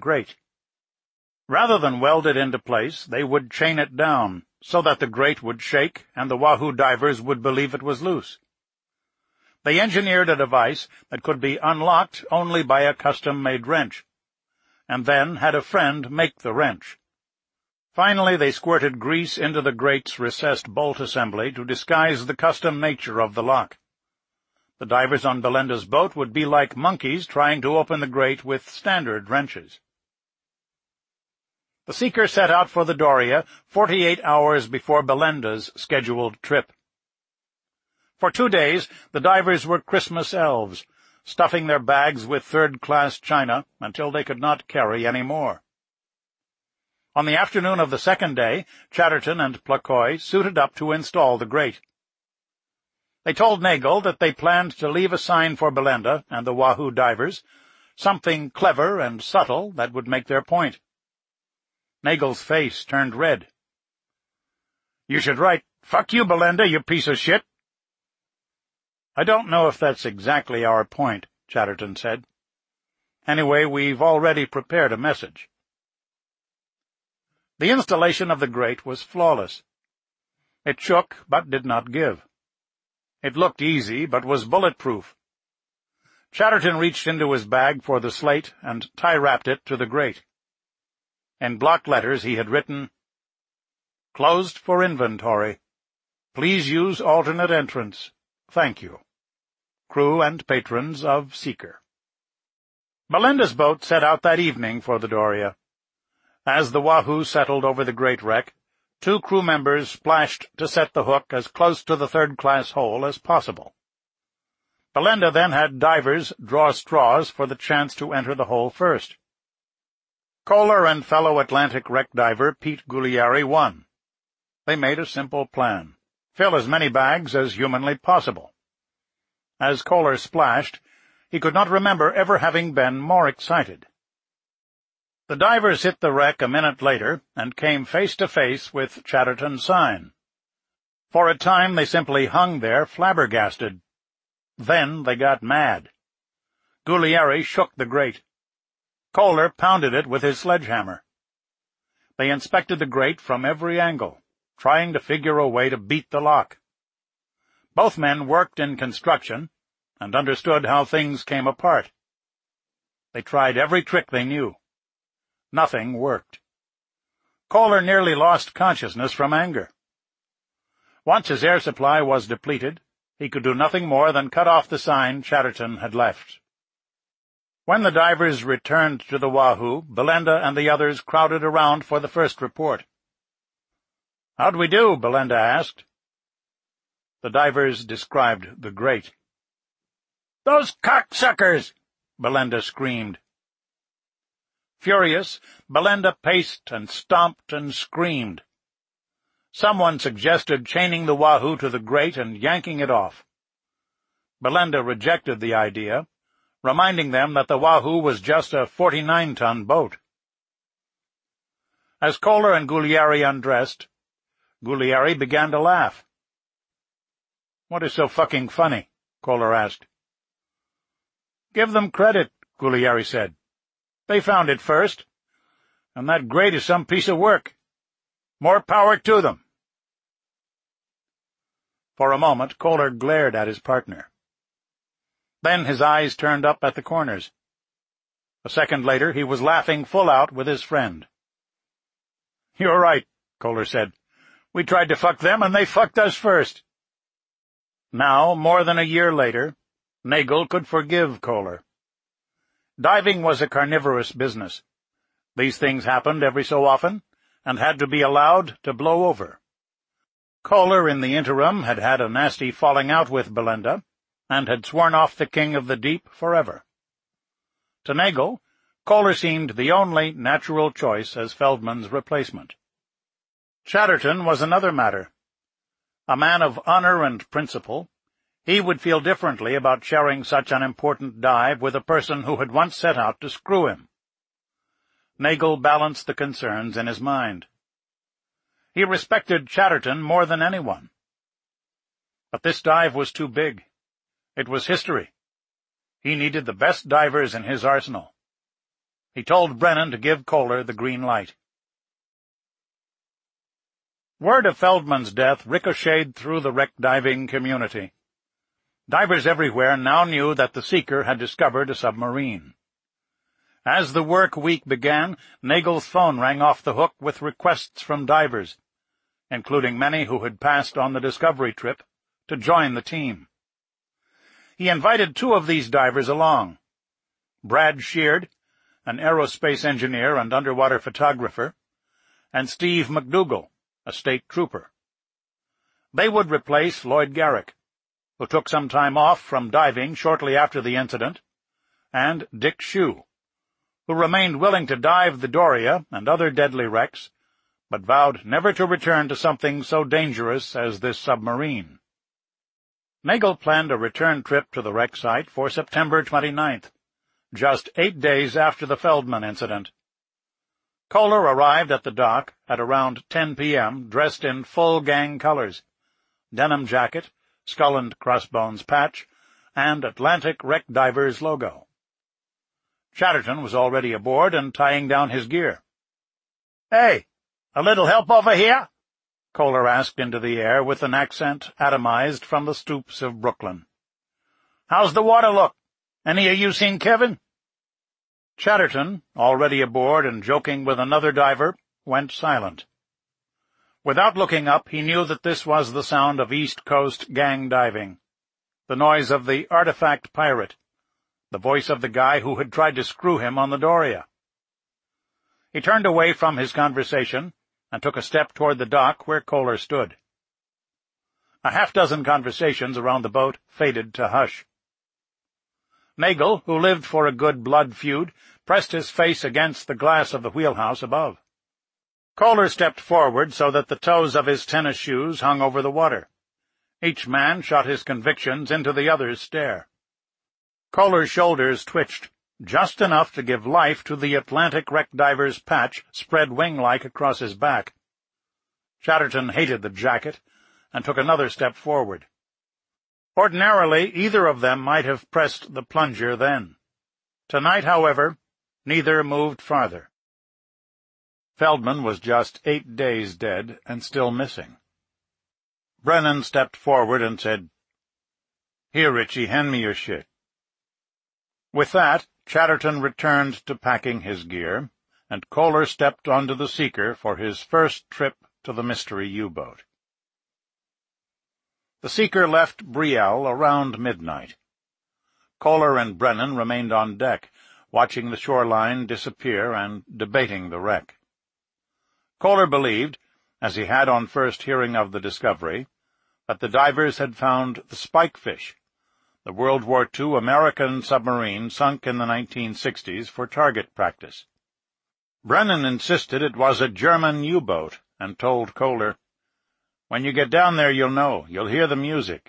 grate. Rather than weld it into place, they would chain it down, so that the grate would shake and the Wahoo divers would believe it was loose. They engineered a device that could be unlocked only by a custom-made wrench, and then had a friend make the wrench. Finally, they squirted grease into the grate's recessed bolt assembly to disguise the custom nature of the lock. The divers on Belinda's boat would be like monkeys trying to open the grate with standard wrenches. The Seeker set out for the Doria 48 hours before Belinda's scheduled trip. For 2 days, the divers were Christmas elves, stuffing their bags with third-class china until they could not carry any more. On the afternoon of the second day, Chatterton and Placoy suited up to install the grate. They told Nagel that they planned to leave a sign for Belinda and the Wahoo divers, something clever and subtle that would make their point. Nagel's face turned red. "You should write, 'Fuck you, Belinda, you piece of shit.'" "I don't know if that's exactly our point," Chatterton said. "Anyway, we've already prepared a message." The installation of the grate was flawless. It shook, but did not give. It looked easy, but was bulletproof. Chatterton reached into his bag for the slate and tie-wrapped it to the grate. In block letters he had written, "Closed for inventory. Please use alternate entrance. Thank you. Crew and patrons of Seeker." Belinda's boat set out that evening for the Doria. As the Wahoo settled over the great wreck, 2 crew members splashed to set the hook as close to the third-class hole as possible. Belinda then had divers draw straws for the chance to enter the hole first. Kohler and fellow Atlantic wreck diver Pete Gugliari won. They made a simple plan: fill as many bags as humanly possible. As Kohler splashed, he could not remember ever having been more excited. The divers hit the wreck a minute later and came face to face with Chatterton's sign. For a time they simply hung there, flabbergasted. Then they got mad. Gugliari shook the grate. Kohler pounded it with his sledgehammer. They inspected the grate from every angle, trying to figure a way to beat the lock. Both men worked in construction and understood how things came apart. They tried every trick they knew. Nothing worked. Kohler nearly lost consciousness from anger. Once his air supply was depleted, he could do nothing more than cut off the sign Chatterton had left. When the divers returned to the Wahoo, Belinda and the others crowded around for the first report. "How'd we do?" Belinda asked. The divers described the grate. "Those cocksuckers!" Belinda screamed. Furious, Belinda paced and stomped and screamed. Someone suggested chaining the Wahoo to the grate and yanking it off. Belinda rejected the idea, reminding them that the Wahoo was just a 49-ton boat. As Kohler and Gugliari undressed, Gugliari began to laugh. "What is so fucking funny?" Kohler asked. "Give them credit," Gugliari said. "They found it first, and that grate is some piece of work. More power to them." For a moment, Kohler glared at his partner. Then his eyes turned up at the corners. A second later, he was laughing full out with his friend. "You're right," Kohler said. "We tried to fuck them, and they fucked us first." Now, more than a year later, Nagel could forgive Kohler. Diving was a carnivorous business. These things happened every so often, and had to be allowed to blow over. Kohler, in the interim, had had a nasty falling out with Belinda, and had sworn off the King of the Deep forever. To Nagel, Kohler seemed the only natural choice as Feldman's replacement. Chatterton was another matter. A man of honor and principle, he would feel differently about sharing such an important dive with a person who had once set out to screw him. Nagel balanced the concerns in his mind. He respected Chatterton more than anyone. But this dive was too big. It was history. He needed the best divers in his arsenal. He told Brennan to give Kohler the green light. Word of Feldman's death ricocheted through the wreck diving community. Divers everywhere now knew that the Seeker had discovered a submarine. As the work week began, Nagel's phone rang off the hook with requests from divers, including many who had passed on the discovery trip, to join the team. He invited 2 of these divers along: Brad Sheard, an aerospace engineer and underwater photographer, and Steve McDougall, a state trooper. They would replace Lloyd Garrick, who took some time off from diving shortly after the incident, and Dick Shue, who remained willing to dive the Doria and other deadly wrecks, but vowed never to return to something so dangerous as this submarine. Nagel planned a return trip to the wreck site for September 29th, just 8 days after the Feldman incident. Kohler arrived at the dock at around 10 p.m., dressed in full gang colors: denim jacket, skull and crossbones patch, and Atlantic Wreck Divers logo. Chatterton was already aboard and tying down his gear. "Hey, a little help over here?" Kohler asked into the air with an accent atomized from the stoops of Brooklyn. "How's the water look? Any of you seen Kevin?" Chatterton, already aboard and joking with another diver, went silent. Without looking up, he knew that this was the sound of East Coast gang diving, the noise of the artifact pirate, the voice of the guy who had tried to screw him on the Doria. He turned away from his conversation and took a step toward the dock where Kohler stood. A half-dozen conversations around the boat faded to hush. Nagel, who lived for a good blood feud, pressed his face against the glass of the wheelhouse above. Kohler stepped forward so that the toes of his tennis shoes hung over the water. Each man shot his convictions into the other's stare. Kohler's shoulders twitched, just enough to give life to the Atlantic Wreck Diver's patch spread wing-like across his back. Chatterton hated the jacket and took another step forward. Ordinarily, either of them might have pressed the plunger then. Tonight, however, neither moved farther. Feldman was just 8 days dead and still missing. Brennan stepped forward and said, "Here, Richie, hand me your shit." With that, Chatterton returned to packing his gear, and Kohler stepped onto the Seeker for his first trip to the mystery U-boat. The Seeker left Brielle around midnight. Kohler and Brennan remained on deck, watching the shoreline disappear and debating the wreck. Kohler believed, as he had on first hearing of the discovery, that the divers had found the Spikefish, the World War II American submarine sunk in the 1960s for target practice. Brennan insisted it was a German U-boat and told Kohler, "When you get down there, you'll know. You'll hear the music."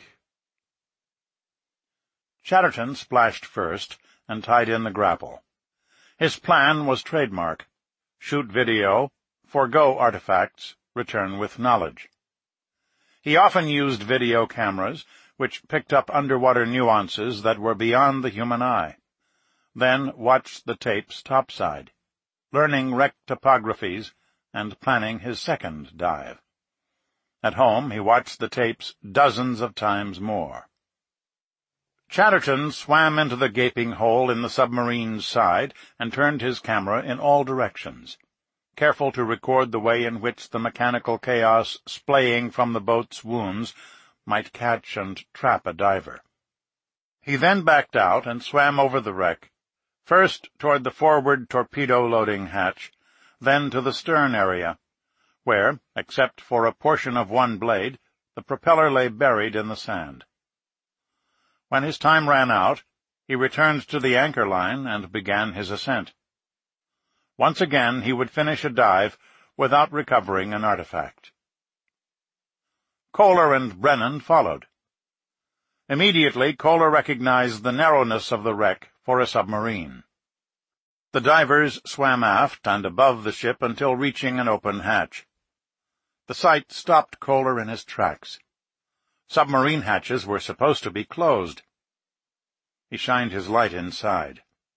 Chatterton splashed first and tied in the grapple. His plan was trademark: shoot video, forego artifacts, return with knowledge. He often used video cameras, which picked up underwater nuances that were beyond the human eye, then watched the tapes topside, learning wreck topographies and planning his second dive. At home, he watched the tapes dozens of times more. Chatterton swam into the gaping hole in the submarine's side and turned his camera in all directions, careful to record the way in which the mechanical chaos splaying from the boat's wounds might catch and trap a diver. He then backed out and swam over the wreck, first toward the forward torpedo-loading hatch, then to the stern area, where, except for a portion of one blade, the propeller lay buried in the sand. When his time ran out, he returned to the anchor line and began his ascent. Once again he would finish a dive without recovering an artifact. Kohler and Brennan followed. Immediately, Kohler recognized the narrowness of the wreck for a submarine. The divers swam aft and above the ship until reaching an open hatch. The sight stopped Kohler in his tracks. Submarine hatches were supposed to be closed. He shined his light inside.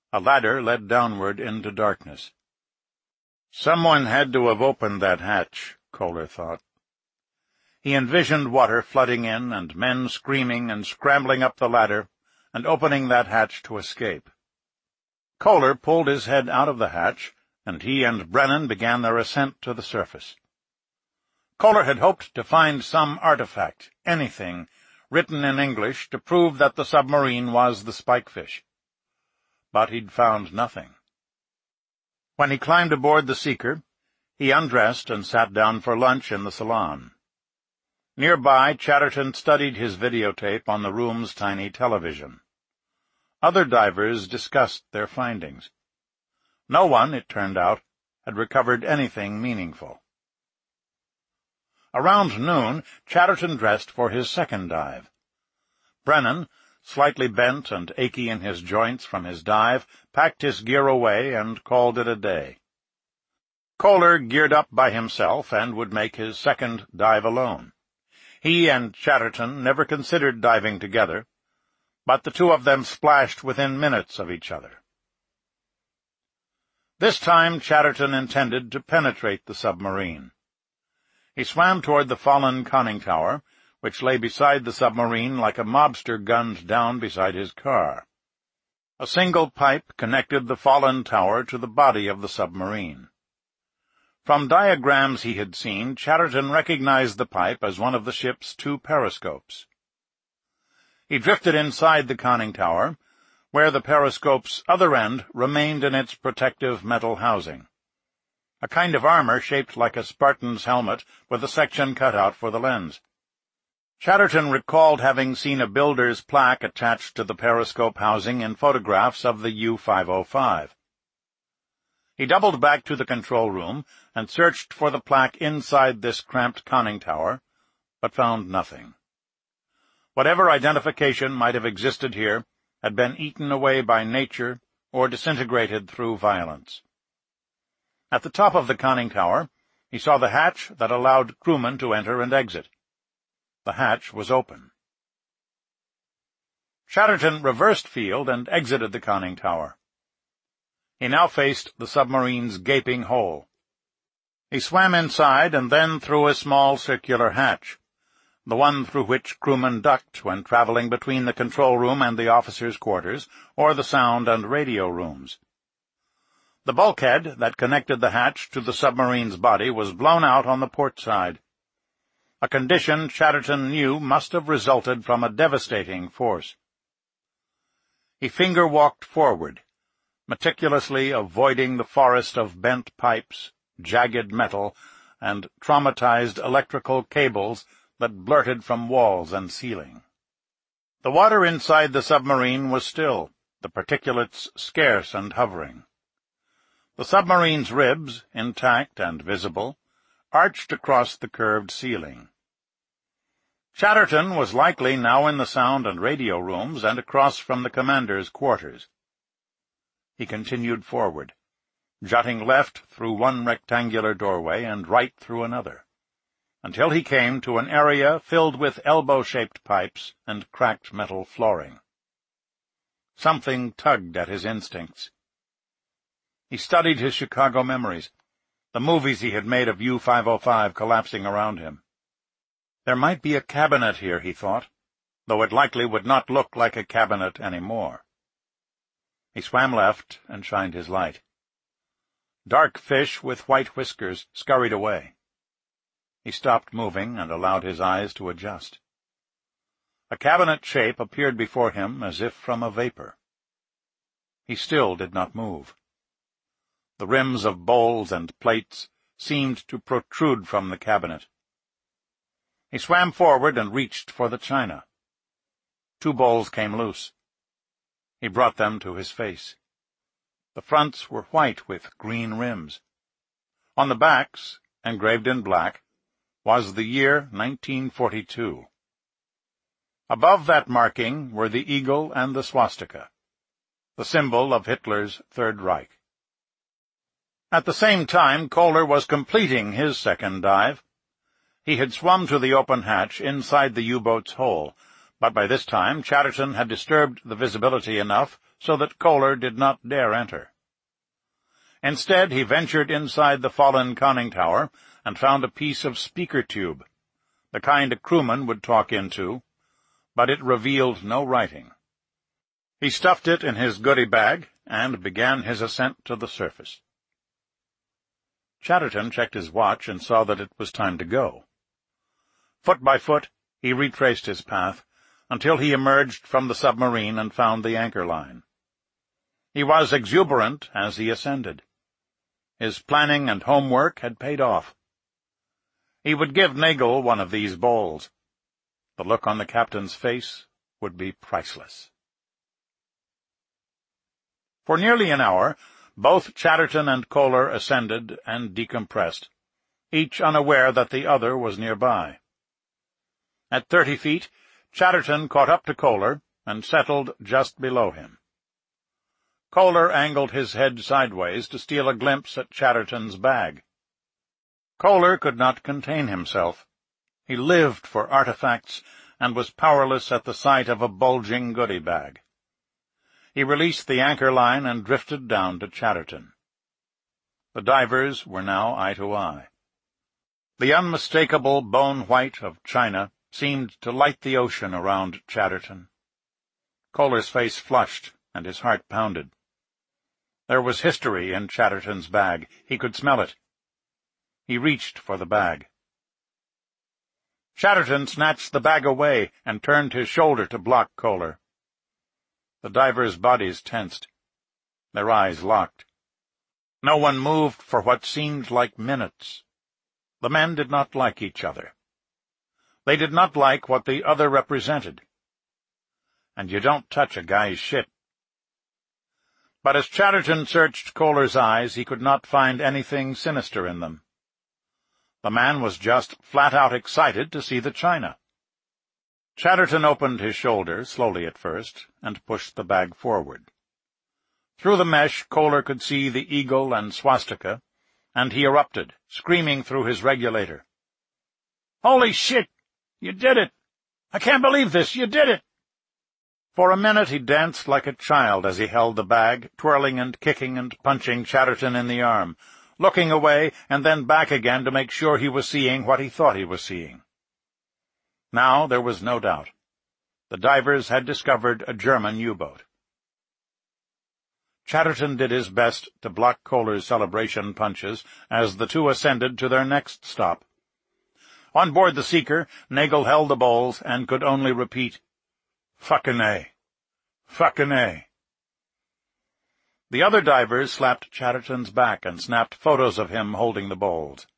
A ladder led downward into darkness. Someone had to have opened that hatch, Kohler thought. He envisioned water flooding in and men screaming and scrambling up the ladder and opening that hatch to escape. Kohler pulled his head out of the hatch, and he and Brennan began their ascent to the surface. Kohler had hoped to find some artifact, anything, written in English to prove that the submarine was the Spikefish. But he'd found nothing. When he climbed aboard the Seeker, he undressed and sat down for lunch in the salon. Nearby, Chatterton studied his videotape on the room's tiny television. Other divers discussed their findings. No one, it turned out, had recovered anything meaningful. Around noon, Chatterton dressed for his second dive. Brennan, slightly bent and achy in his joints from his dive, packed his gear away and called it a day. Kohler geared up by himself and would make his second dive alone. He and Chatterton never considered diving together, but the two of them splashed within minutes of each other. This time Chatterton intended to penetrate the submarine. He swam toward the fallen conning tower, which lay beside the submarine like a mobster gunned down beside his car. A single pipe connected the fallen tower to the body of the submarine. From diagrams he had seen, Chatterton recognized the pipe as one of the ship's two periscopes. He drifted inside the conning tower, where the periscope's other end remained in its protective metal housing, a kind of armor shaped like a Spartan's helmet with a section cut out for the lens. Chatterton recalled having seen a builder's plaque attached to the periscope housing in photographs of the U-505. He doubled back to the control room and searched for the plaque inside this cramped conning tower, but found nothing. Whatever identification might have existed here had been eaten away by nature or disintegrated through violence. At the top of the conning tower, he saw the hatch that allowed crewmen to enter and exit. The hatch was open. Chatterton reversed field and exited the conning tower. He now faced the submarine's gaping hole. He swam inside and then through a small circular hatch, the one through which crewmen ducked when traveling between the control room and the officers' quarters, or the sound and radio rooms. The bulkhead that connected the hatch to the submarine's body was blown out on the port side, a condition Chatterton knew must have resulted from a devastating force. He finger-walked forward, meticulously avoiding the forest of bent pipes, jagged metal, and traumatized electrical cables that blurted from walls and ceiling. The water inside the submarine was still, the particulates scarce and hovering. The submarine's ribs, intact and visible, arched across the curved ceiling. Chatterton was likely now in the sound and radio rooms and across from the commander's quarters. He continued forward, jutting left through one rectangular doorway and right through another, until he came to an area filled with elbow-shaped pipes and cracked metal flooring. Something tugged at his instincts. He studied his Chicago memories, the movies he had made of U-505 collapsing around him. There might be a cabinet here, he thought, though it likely would not look like a cabinet any more. He swam left and shined his light. Dark fish with white whiskers scurried away. He stopped moving and allowed his eyes to adjust. A cabinet shape appeared before him as if from a vapor. He still did not move. The rims of bowls and plates seemed to protrude from the cabinet. He swam forward and reached for the china. 2 bowls came loose. He brought them to his face. The fronts were white with green rims. On the backs, engraved in black, was the year 1942. Above that marking were the eagle and the swastika, the symbol of Hitler's Third Reich. At the same time, Kohler was completing his second dive. He had swum to the open hatch inside the U-boat's hold, but by this time Chatterton had disturbed the visibility enough so that Koehler did not dare enter. Instead, he ventured inside the fallen conning tower and found a piece of speaker tube, the kind a crewman would talk into, but it revealed no writing. He stuffed it in his goodie bag and began his ascent to the surface. Chatterton checked his watch and saw that it was time to go. Foot by foot, he retraced his path until he emerged from the submarine and found the anchor line. He was exuberant as he ascended. His planning and homework had paid off. He would give Nagel one of these bowls. The look on the captain's face would be priceless. For nearly an hour, both Chatterton and Koehler ascended and decompressed, each unaware that the other was nearby. At 30 feet, Chatterton caught up to Koehler and settled just below him. Koehler angled his head sideways to steal a glimpse at Chatterton's bag. Koehler could not contain himself. He lived for artifacts and was powerless at the sight of a bulging goodie bag. He released the anchor line and drifted down to Chatterton. The divers were now eye to eye. The unmistakable bone white of China seemed to light the ocean around Chatterton. Koehler's face flushed and his heart pounded. There was history in Chatterton's bag. He could smell it. He reached for the bag. Chatterton snatched the bag away and turned his shoulder to block Koehler. The divers' bodies tensed. Their eyes locked. No one moved for what seemed like minutes. The men did not like each other. They did not like what the other represented. And you don't touch a guy's shit. But as Chatterton searched Koehler's eyes, he could not find anything sinister in them. The man was just flat-out excited to see the china. Chatterton opened his shoulder, slowly at first, and pushed the bag forward. Through the mesh, Koehler could see the eagle and swastika, and he erupted, screaming through his regulator. "Holy shit! You did it! I can't believe this! You did it!" For a minute he danced like a child as he held the bag, twirling and kicking and punching Chatterton in the arm, looking away and then back again to make sure he was seeing what he thought he was seeing. Now there was no doubt. The divers had discovered a German U-boat. Chatterton did his best to block Koehler's celebration punches as the two ascended to their next stop. On board the Seeker, Nagel held the bowls and could only repeat, "Fucking A! Fucking A!" The other divers slapped Chatterton's back and snapped photos of him holding the bowls.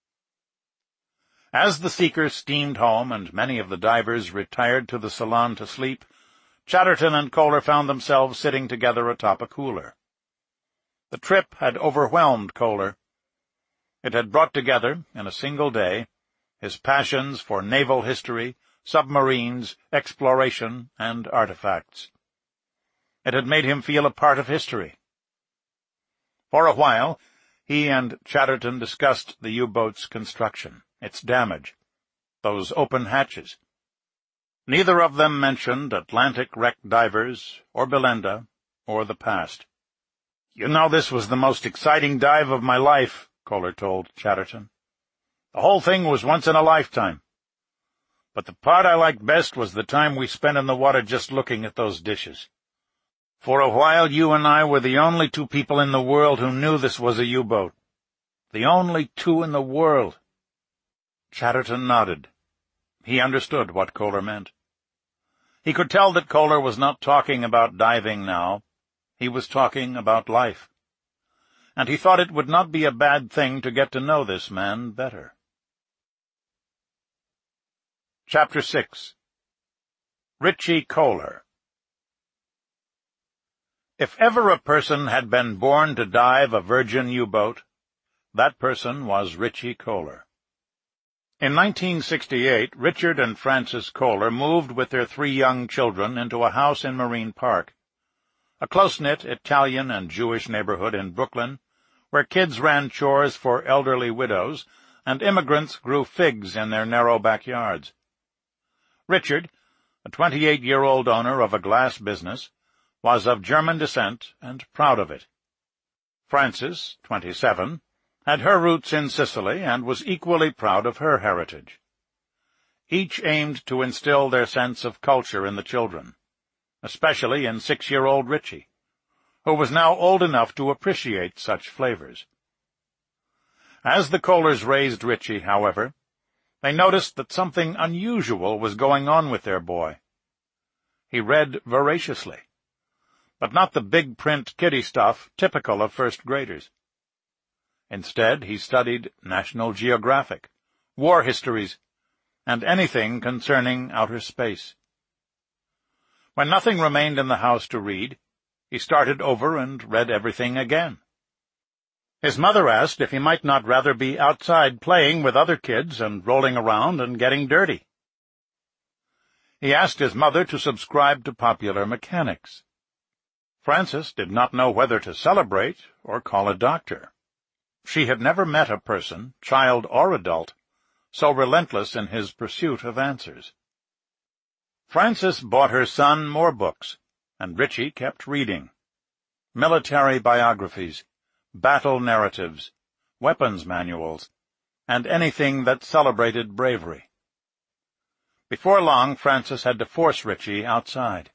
As the Seeker steamed home and many of the divers retired to the salon to sleep, Chatterton and Koehler found themselves sitting together atop a cooler. The trip had overwhelmed Koehler. It had brought together, in a single day, his passions for naval history, submarines, exploration, and artifacts. It had made him feel a part of history. For a while, he and Chatterton discussed the U-boat's construction, its damage, those open hatches. Neither of them mentioned Atlantic wrecked divers, or Belinda, or the past. "You know, this was the most exciting dive of my life," Koehler told Chatterton. "The whole thing was once in a lifetime. But the part I liked best was the time we spent in the water just looking at those dishes. For a while you and I were the only two people in the world who knew this was a U-boat. The only two in the world." Chatterton nodded. He understood what Koehler meant. He could tell that Koehler was not talking about diving now. He was talking about life. And he thought it would not be a bad thing to get to know this man better. Chapter 6. Richie Koehler. If ever a person had been born to dive a Virgin U-boat, that person was Richie Koehler. In 1968, Richard and Frances Koehler moved with their 3 young children into a house in Marine Park, a close-knit Italian and Jewish neighborhood in Brooklyn, where kids ran chores for elderly widows and immigrants grew figs in their narrow backyards. Richard, a 28-year-old owner of a glass business, was of German descent and proud of it. Frances, 27, had her roots in Sicily and was equally proud of her heritage. Each aimed to instill their sense of culture in the children, especially in 6-year-old Richie, who was now old enough to appreciate such flavors. As the Kohlers raised Richie, however, they noticed that something unusual was going on with their boy. He read voraciously, but not the big-print kiddie stuff typical of first graders. Instead, he studied National Geographic, war histories, and anything concerning outer space. When nothing remained in the house to read, he started over and read everything again. His mother asked if he might not rather be outside playing with other kids and rolling around and getting dirty. He asked his mother to subscribe to Popular Mechanics. Frances did not know whether to celebrate or call a doctor. She had never met a person, child or adult, so relentless in his pursuit of answers. Frances bought her son more books, and Richie kept reading. Military biographies, battle narratives, weapons manuals, and anything that celebrated bravery. Before long, Frances had to force Richie outside.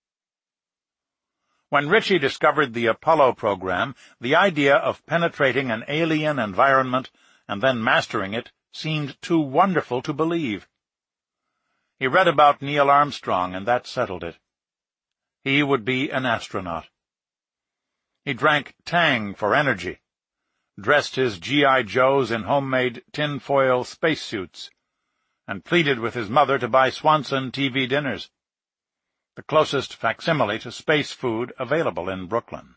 When Richie discovered the Apollo program, the idea of penetrating an alien environment and then mastering it seemed too wonderful to believe. He read about Neil Armstrong, and that settled it. He would be an astronaut. He drank Tang for energy, dressed his G.I. Joes in homemade tin-foil spacesuits, and pleaded with his mother to buy Swanson TV dinners, the closest facsimile to space food available in Brooklyn.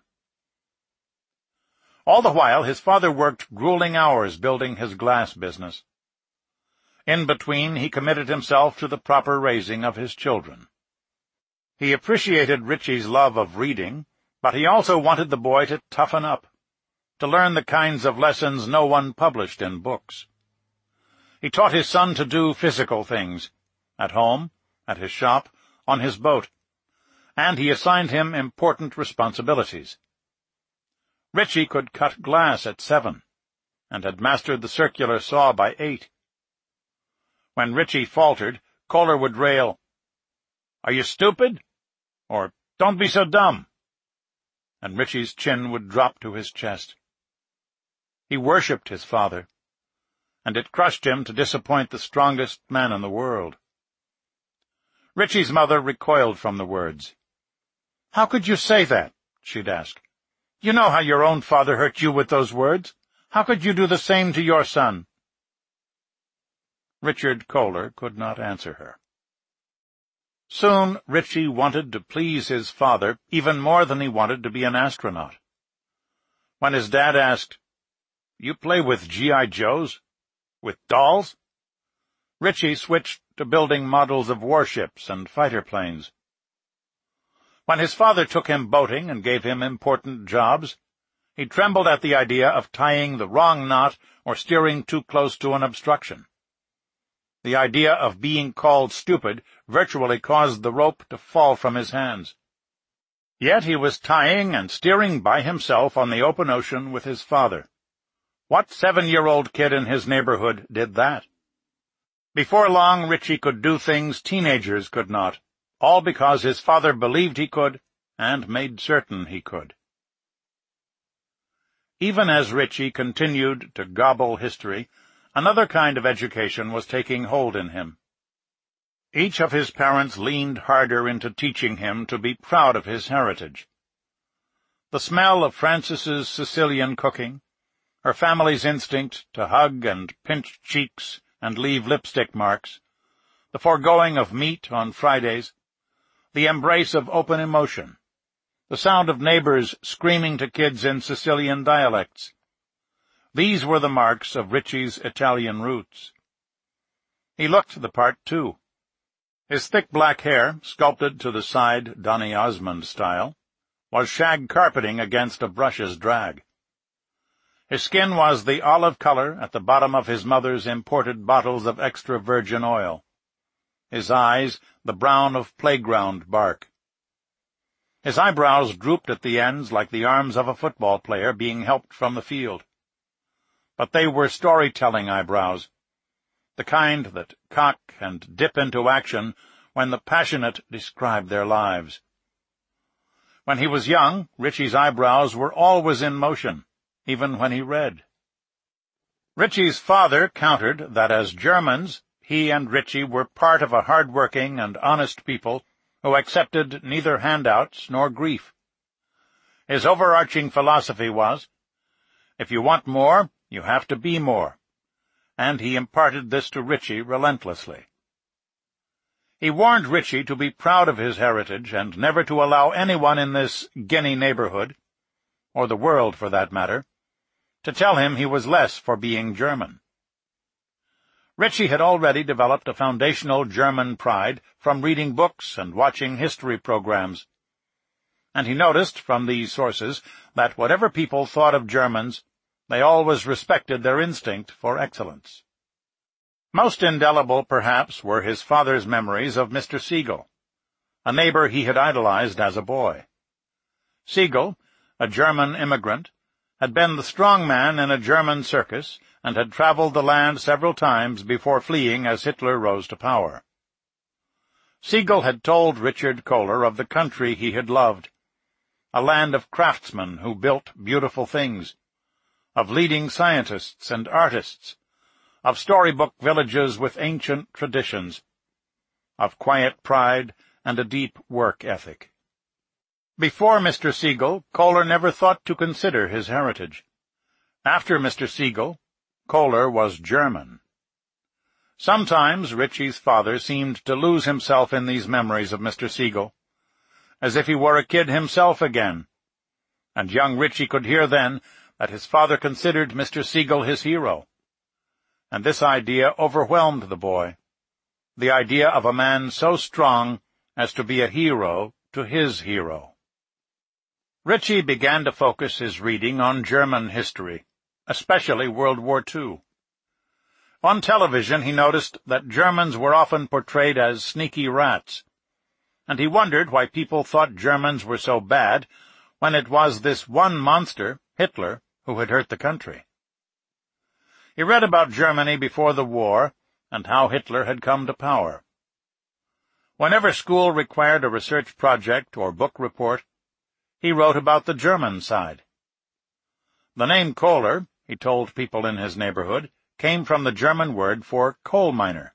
All the while, his father worked grueling hours building his glass business. In between, he committed himself to the proper raising of his children. He appreciated Richie's love of reading, but he also wanted the boy to toughen up, to learn the kinds of lessons no one published in books. He taught his son to do physical things, at home, at his shop, on his boat, and he assigned him important responsibilities. Richie could cut glass at 7, and had mastered the circular saw by 8. When Richie faltered, Kohler would rail, "Are you stupid?" or "Don't be so dumb," and Richie's chin would drop to his chest. He worshipped his father, and it crushed him to disappoint the strongest man in the world. Richie's mother recoiled from the words. "How could you say that?" she'd ask. "You know how your own father hurt you with those words. How could you do the same to your son?" Richard Kohler could not answer her. Soon Richie wanted to please his father even more than he wanted to be an astronaut. When his dad asked, "You play with G.I. Joes? With dolls?" Richie switched to building models of warships and fighter planes. When his father took him boating and gave him important jobs, he trembled at the idea of tying the wrong knot or steering too close to an obstruction. The idea of being called stupid virtually caused the rope to fall from his hands. Yet he was tying and steering by himself on the open ocean with his father. What 7-year-old kid in his neighborhood did that? Before long, Richie could do things teenagers could not, all because his father believed he could and made certain he could. Even as Richie continued to gobble history, another kind of education was taking hold in him. Each of his parents leaned harder into teaching him to be proud of his heritage. The smell of Frances's Sicilian cooking, her family's instinct to hug and pinch cheeks and leave lipstick marks, the foregoing of meat on Fridays, the embrace of open emotion, the sound of neighbors screaming to kids in Sicilian dialects. These were the marks of Richie's Italian roots. He looked the part, too. His thick black hair, sculpted to the side Donny Osmond style, was shag carpeting against a brush's drag. His skin was the olive color at the bottom of his mother's imported bottles of extra virgin oil. His eyes the brown of playground bark. His eyebrows drooped at the ends like the arms of a football player being helped from the field. But they were storytelling eyebrows, the kind that cock and dip into action when the passionate describe their lives. When he was young, Richie's eyebrows were always in motion, even when he read. Richie's father countered that as Germans, he and Richie were part of a hard-working and honest people who accepted neither handouts nor grief. His overarching philosophy was, if you want more, you have to be more, and he imparted this to Richie relentlessly. He warned Richie to be proud of his heritage and never to allow anyone in this Guinea neighborhood, or the world for that matter, to tell him he was less for being German. Richie had already developed a foundational German pride from reading books and watching history programs, and he noticed from these sources that whatever people thought of Germans, they always respected their instinct for excellence. Most indelible, perhaps, were his father's memories of Mr. Siegel, a neighbor he had idolized as a boy. Siegel, a German immigrant, had been the strong man in a German circus and had traveled the land several times before fleeing as Hitler rose to power. Siegel had told Richard Kohler of the country he had loved, a land of craftsmen who built beautiful things, of leading scientists and artists, of storybook villages with ancient traditions, of quiet pride and a deep work ethic. Before Mr. Siegel, Kohler never thought to consider his heritage. After Mr. Siegel, Kohler was German. Sometimes Richie's father seemed to lose himself in these memories of Mr. Siegel, as if he were a kid himself again, and young Richie could hear then that his father considered Mr. Siegel his hero. And this idea overwhelmed the boy, the idea of a man so strong as to be a hero to his hero. Richie began to focus his reading on German history, especially World War II. On television he noticed that Germans were often portrayed as sneaky rats, and he wondered why people thought Germans were so bad when it was this one monster, Hitler, who had hurt the country. He read about Germany before the war and how Hitler had come to power. Whenever school required a research project or book report, he wrote about the German side. The name Kohler, he told people in his neighborhood, came from the German word for coal miner.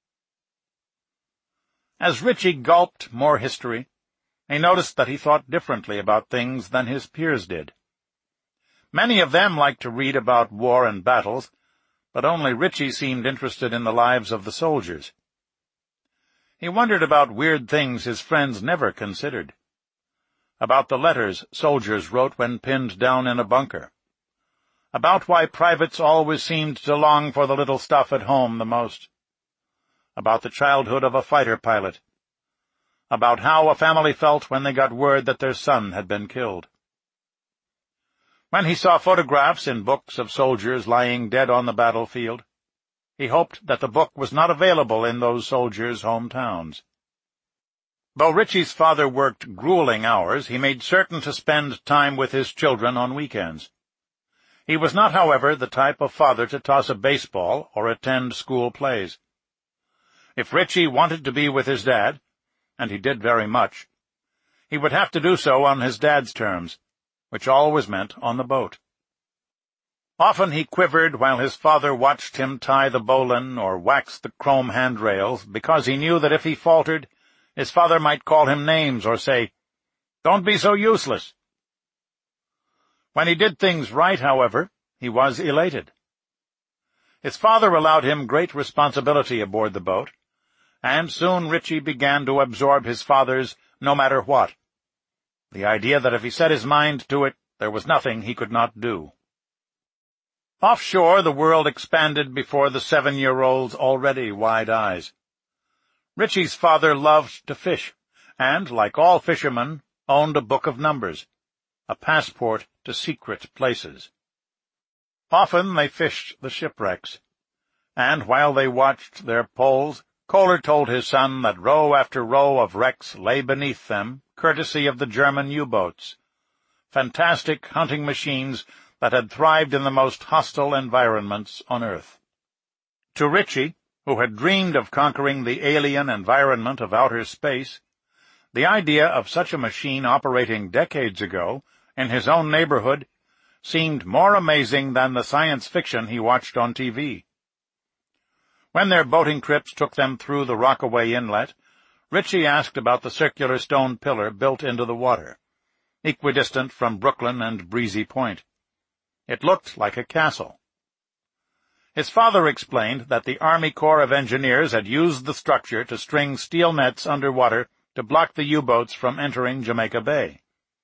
As Richie gulped more history, he noticed that he thought differently about things than his peers did. Many of them liked to read about war and battles, but only Richie seemed interested in the lives of the soldiers. He wondered about weird things his friends never considered, about the letters soldiers wrote when pinned down in a bunker, about why privates always seemed to long for the little stuff at home the most, about the childhood of a fighter pilot, about how a family felt when they got word that their son had been killed. When he saw photographs in books of soldiers lying dead on the battlefield, he hoped that the book was not available in those soldiers' hometowns. Though Richie's father worked grueling hours, he made certain to spend time with his children on weekends. He was not, however, the type of father to toss a baseball or attend school plays. If Richie wanted to be with his dad, and he did very much, he would have to do so on his dad's terms, which always meant on the boat. Often he quivered while his father watched him tie the bowline or wax the chrome handrails, because he knew that if he faltered, his father might call him names or say, "Don't be so useless." When he did things right, however, he was elated. His father allowed him great responsibility aboard the boat, and soon Richie began to absorb his father's no matter what, the idea that if he set his mind to it, there was nothing he could not do. Offshore, the world expanded before the 7-year-old's already wide eyes. Richie's father loved to fish, and, like all fishermen, owned a book of numbers, a passport to secret places. Often they fished the shipwrecks, and while they watched their poles, Kohler told his son that row after row of wrecks lay beneath them, courtesy of the German U-boats, fantastic hunting machines that had thrived in the most hostile environments on Earth. To Ritchie, who had dreamed of conquering the alien environment of outer space, the idea of such a machine operating decades ago in his own neighborhood seemed more amazing than the science fiction he watched on TV. When their boating trips took them through the Rockaway Inlet, Ritchie asked about the circular stone pillar built into the water, equidistant from Brooklyn and Breezy Point. It looked like a castle. His father explained that the Army Corps of Engineers had used the structure to string steel nets underwater to block the U-boats from entering Jamaica Bay.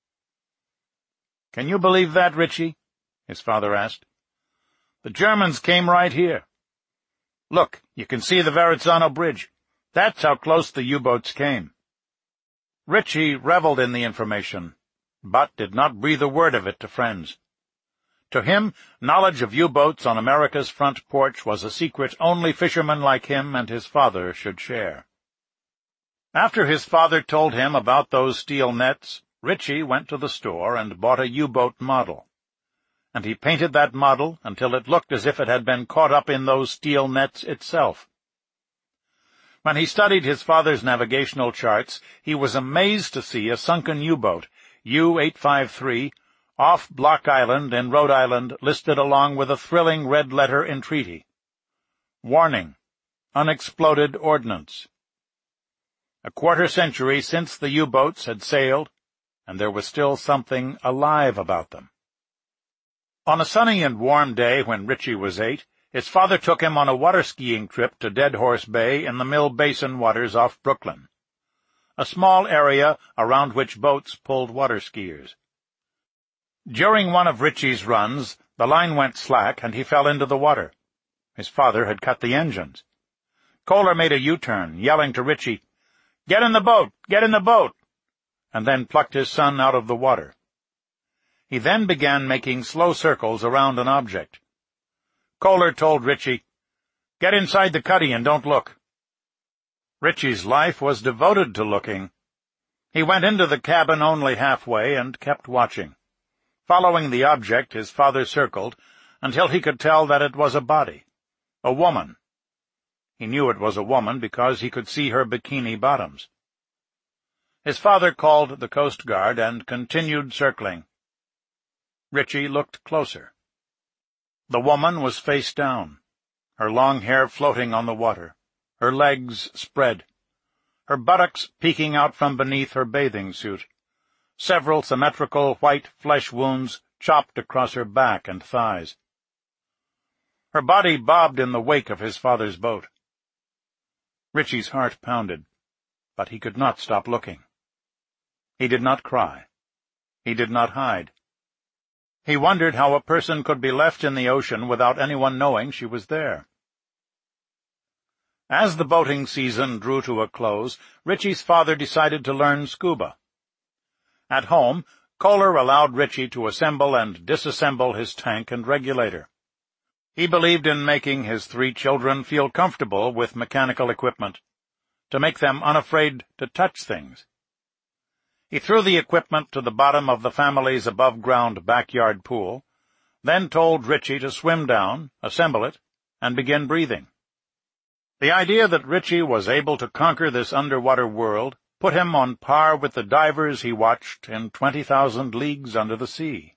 "Can you believe that, Ritchie?" his father asked. "The Germans came right here. Look, you can see the Verrazzano Bridge. That's how close the U-boats came." Ritchie reveled in the information, but did not breathe a word of it to friends. To him, knowledge of U-boats on America's front porch was a secret only fishermen like him and his father should share. After his father told him about those steel nets, Ritchie went to the store and bought a U-boat model, and he painted that model until it looked as if it had been caught up in those steel nets itself. When he studied his father's navigational charts, he was amazed to see a sunken U-boat, U-853, off Block Island in Rhode Island, listed along with a thrilling red-letter entreaty. Warning: unexploded ordnance. A quarter-century since the U-boats had sailed, and there was still something alive about them. On a sunny and warm day when Ritchie was 8, his father took him on a water-skiing trip to Dead Horse Bay in the Mill Basin waters off Brooklyn, a small area around which boats pulled water-skiers. During one of Ritchie's runs, the line went slack and he fell into the water. His father had cut the engines. Kohler made a U-turn, yelling to Ritchie, "Get in the boat! Get in the boat!" and then plucked his son out of the water. He then began making slow circles around an object. Kohler told Ritchie, "Get inside the cuddy and don't look." Ritchie's life was devoted to looking. He went into the cabin only halfway and kept watching, following the object his father circled until he could tell that it was a body, a woman. He knew it was a woman because he could see her bikini bottoms. His father called the Coast Guard and continued circling. Ritchie looked closer. The woman was face down, her long hair floating on the water, her legs spread, her buttocks peeking out from beneath her bathing suit, several symmetrical white flesh wounds chopped across her back and thighs. Her body bobbed in the wake of his father's boat. Ritchie's heart pounded, but he could not stop looking. He did not cry. He did not hide. He wondered how a person could be left in the ocean without anyone knowing she was there. As the boating season drew to a close, Ritchie's father decided to learn scuba. At home, Kohler allowed Ritchie to assemble and disassemble his tank and regulator. He believed in making his 3 children feel comfortable with mechanical equipment, to make them unafraid to touch things. He threw the equipment to the bottom of the family's above-ground backyard pool, then told Ritchie to swim down, assemble it, and begin breathing. The idea that Ritchie was able to conquer this underwater world put him on par with the divers he watched in 20,000 Leagues Under the Sea.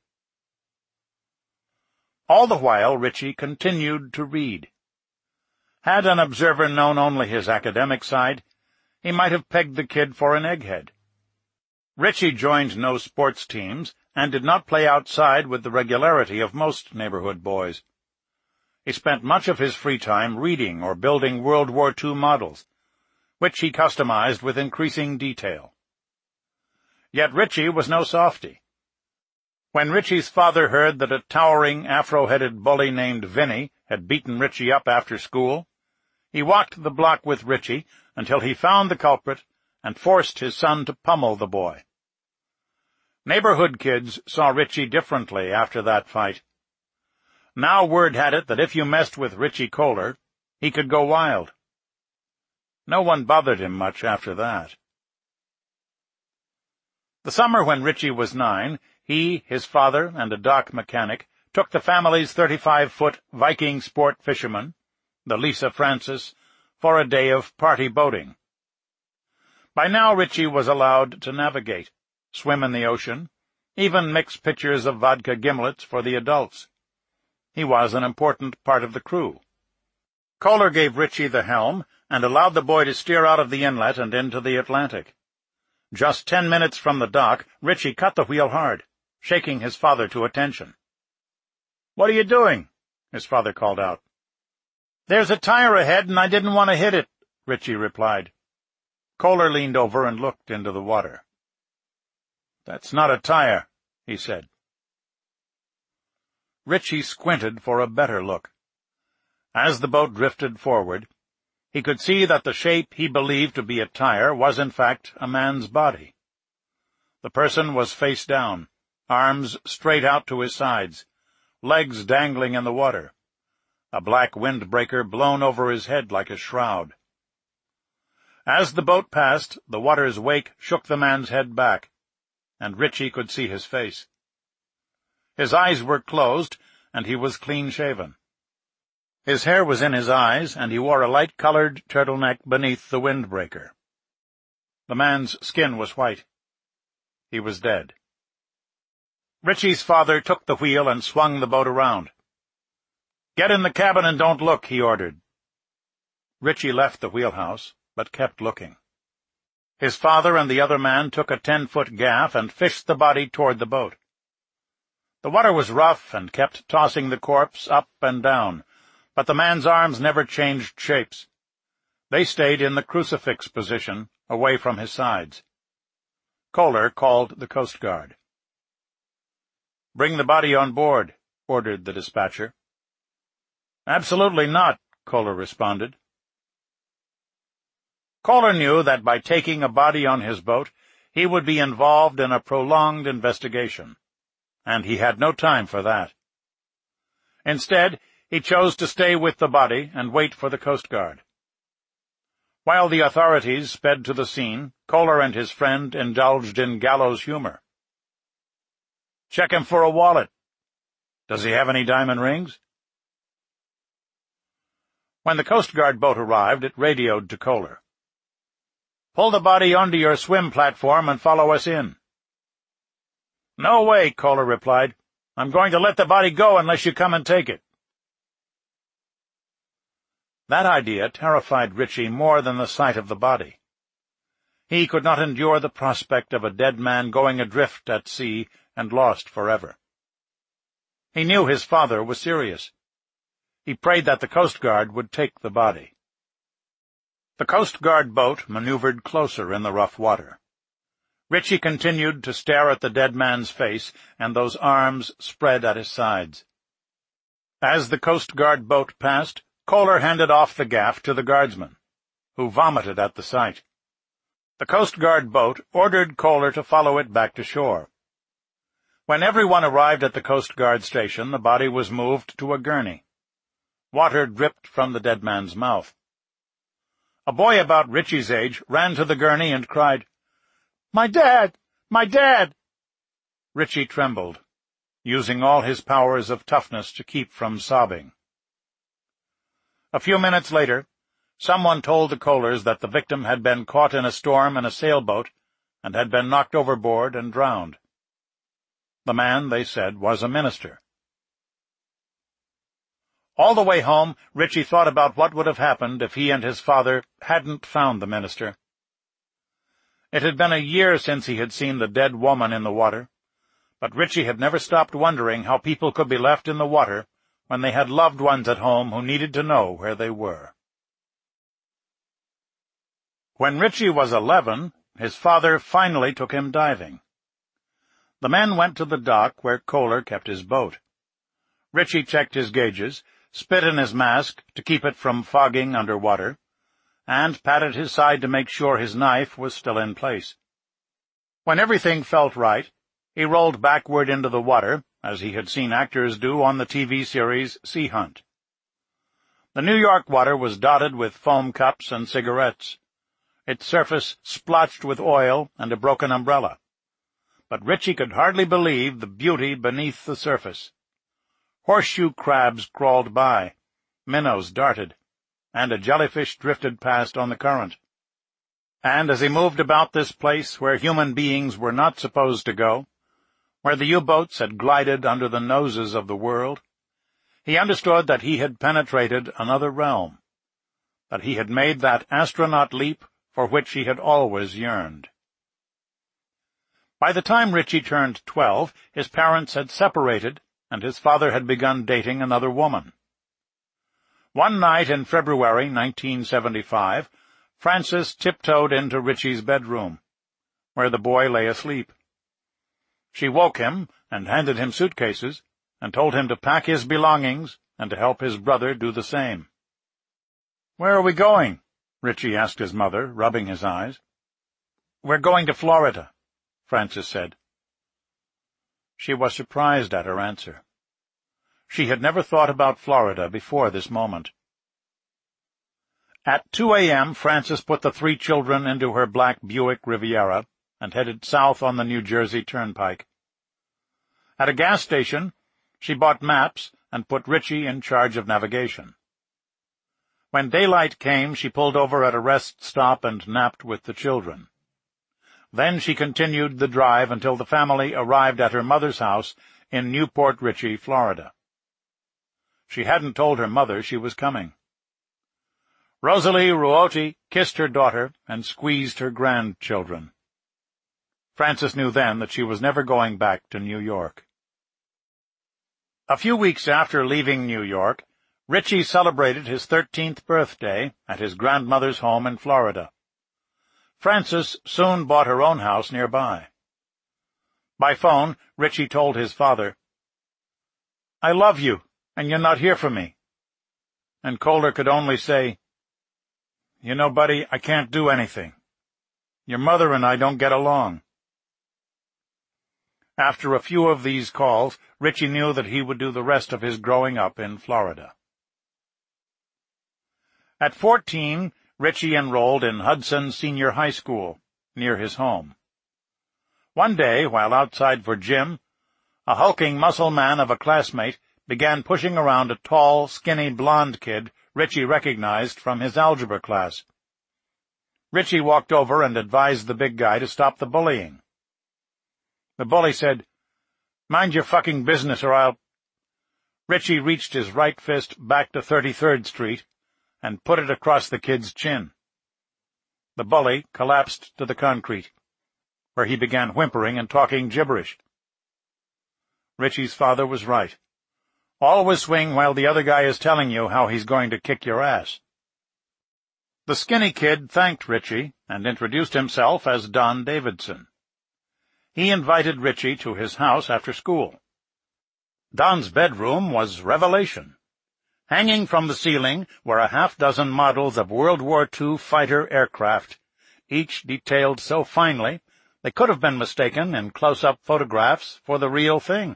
All the while, Ritchie continued to read. Had an observer known only his academic side, he might have pegged the kid for an egghead. Ritchie joined no sports teams and did not play outside with the regularity of most neighborhood boys. He spent much of his free time reading or building World War II models, which he customized with increasing detail. Yet Ritchie was no softy. When Ritchie's father heard that a towering, afro-headed bully named Vinny had beaten Ritchie up after school, he walked the block with Ritchie until he found the culprit and forced his son to pummel the boy. Neighborhood kids saw Ritchie differently after that fight. Now word had it that if you messed with Ritchie Kohler, he could go wild. No one bothered him much after that. The summer when Ritchie was 9, he, his father, and a dock mechanic took the family's 35-foot Viking sport fisherman, the Lisa Francis, for a day of party boating. By now Ritchie was allowed to navigate, swim in the ocean, even mix pitchers of vodka gimlets for the adults. He was an important part of the crew. Kohler gave Ritchie the helm and allowed the boy to steer out of the inlet and into the Atlantic. Just 10 minutes from the dock, Ritchie cut the wheel hard, shaking his father to attention. "What are you doing?" his father called out. "There's a tire ahead, and I didn't want to hit it," Ritchie replied. Kohler leaned over and looked into the water. "That's not a tire," he said. Ritchie squinted for a better look. As the boat drifted forward, he could see that the shape he believed to be a tire was in fact a man's body. The person was face down, arms straight out to his sides, legs dangling in the water, a black windbreaker blown over his head like a shroud. As the boat passed, the water's wake shook the man's head back, and Ritchie could see his face. His eyes were closed, and he was clean-shaven. His hair was in his eyes, and he wore a light-colored turtleneck beneath the windbreaker. The man's skin was white. He was dead. Ritchie's father took the wheel and swung the boat around. "Get in the cabin and don't look," he ordered. Ritchie left the wheelhouse, but kept looking. His father and the other man took a 10-foot gaff and fished the body toward the boat. The water was rough and kept tossing the corpse up and down, but the man's arms never changed shapes. They stayed in the crucifix position, away from his sides. Kohler called the Coast Guard. "Bring the body on board," ordered the dispatcher. "Absolutely not," Kohler responded. Kohler knew that by taking a body on his boat, he would be involved in a prolonged investigation, and he had no time for that. Instead, he chose to stay with the body and wait for the Coast Guard. While the authorities sped to the scene, Kohler and his friend indulged in gallows humor. "Check him for a wallet. Does he have any diamond rings?" When the Coast Guard boat arrived, it radioed to Kohler. "Pull the body onto your swim platform and follow us in." "No way," Kohler replied. "I'm going to let the body go unless you come and take it." That idea terrified Ritchie more than the sight of the body. He could not endure the prospect of a dead man going adrift at sea and lost forever. He knew his father was serious. He prayed that the Coast Guard would take the body. The Coast Guard boat maneuvered closer in the rough water. Ritchie continued to stare at the dead man's face and those arms spread at his sides. As the Coast Guard boat passed, Kohler handed off the gaff to the guardsman, who vomited at the sight. The Coast Guard boat ordered Kohler to follow it back to shore. When everyone arrived at the Coast Guard station, the body was moved to a gurney. Water dripped from the dead man's mouth. A boy about Ritchie's age ran to the gurney and cried, "My dad! My dad!" Ritchie trembled, using all his powers of toughness to keep from sobbing. A few minutes later, someone told the Kohlers that the victim had been caught in a storm in a sailboat and had been knocked overboard and drowned. The man, they said, was a minister. All the way home, Ritchie thought about what would have happened if he and his father hadn't found the minister. It had been a year since he had seen the dead woman in the water, but Ritchie had never stopped wondering how people could be left in the water when they had loved ones at home who needed to know where they were. When Ritchie was 11, his father finally took him diving. The men went to the dock where Kohler kept his boat. Ritchie checked his gauges, spit in his mask to keep it from fogging under water, and patted his side to make sure his knife was still in place. When everything felt right, he rolled backward into the water, as he had seen actors do on the TV series Sea Hunt. The New York water was dotted with foam cups and cigarettes, its surface splotched with oil and a broken umbrella, but Richie could hardly believe the beauty beneath the surface. Horseshoe crabs crawled by, minnows darted, and a jellyfish drifted past on the current. And as he moved about this place where human beings were not supposed to go, where the U-boats had glided under the noses of the world, he understood that he had penetrated another realm, that he had made that astronaut leap for which he had always yearned. By the time Richie turned 12, his parents had separated, and his father had begun dating another woman. One night in February 1975, Frances tiptoed into Richie's bedroom, where the boy lay asleep. She woke him and handed him suitcases, and told him to pack his belongings and to help his brother do the same. "Where are we going?" Richie asked his mother, rubbing his eyes. "We're going to Florida," Frances said. She was surprised at her answer. She had never thought about Florida before this moment. At 2 a.m., Frances put the 3 children into her black Buick Riviera and headed south on the New Jersey Turnpike. At a gas station, she bought maps and put Richie in charge of navigation. When daylight came, she pulled over at a rest stop and napped with the children. Then she continued the drive until the family arrived at her mother's house in Newport Richey, Florida. She hadn't told her mother she was coming. Rosalie Ruoti kissed her daughter and squeezed her grandchildren. Frances knew then that she was never going back to New York. A few weeks after leaving New York, Richie celebrated his 13th birthday at his grandmother's home in Florida. Frances soon bought her own house nearby. By phone, Richie told his father, "I love you, and you're not here for me." And Kohler could only say, "You know, buddy, I can't do anything. Your mother and I don't get along." After a few of these calls, Richie knew that he would do the rest of his growing up in Florida. At 14, Richie enrolled in Hudson Senior High School, near his home. One day, while outside for gym, a hulking muscle man of a classmate began pushing around a tall, skinny blonde kid Richie recognized from his algebra class. Richie walked over and advised the big guy to stop the bullying. The bully said, "Mind your fucking business or I'll—" Richie reached his right fist back to 33rd Street and put it across the kid's chin. The bully collapsed to the concrete, where he began whimpering and talking gibberish. Richie's father was right. Always swing while the other guy is telling you how he's going to kick your ass. The skinny kid thanked Richie and introduced himself as Don Davidson. He invited Richie to his house after school. Don's bedroom was revelation. Hanging from the ceiling were a half-dozen models of World War II fighter aircraft, each detailed so finely they could have been mistaken in close-up photographs for the real thing.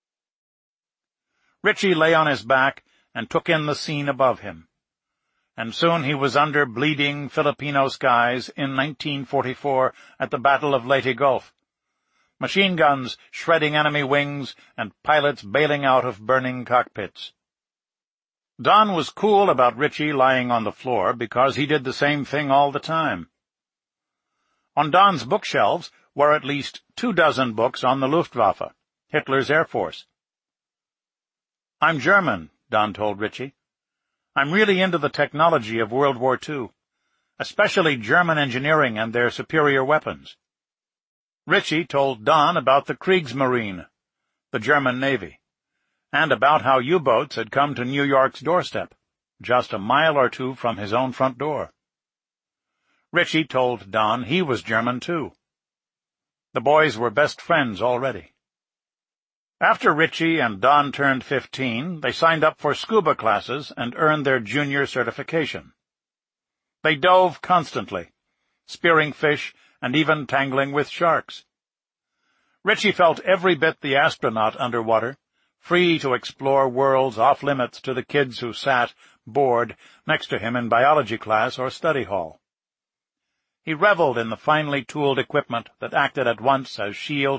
Richie lay on his back and took in the scene above him, and soon he was under bleeding Filipino skies in 1944 at the Battle of Leyte Gulf, machine guns shredding enemy wings and pilots bailing out of burning cockpits. Don was cool about Richie lying on the floor because he did the same thing all the time. On Don's bookshelves were at least 24 books on the Luftwaffe, Hitler's Air Force. "I'm German," Don told Richie. "I'm really into the technology of World War II, especially German engineering and their superior weapons." Richie told Don about the Kriegsmarine, the German Navy, and about how U-boats had come to New York's doorstep, just a mile or two from his own front door. Richie told Don he was German, too. The boys were best friends already. After Richie and Don turned 15, they signed up for scuba classes and earned their junior certification. They dove constantly, spearing fish and even tangling with sharks. Richie felt every bit the astronaut underwater, free to explore worlds off-limits to the kids who sat, bored, next to him in biology class or study hall. He reveled in the finely tooled equipment that acted at once as shield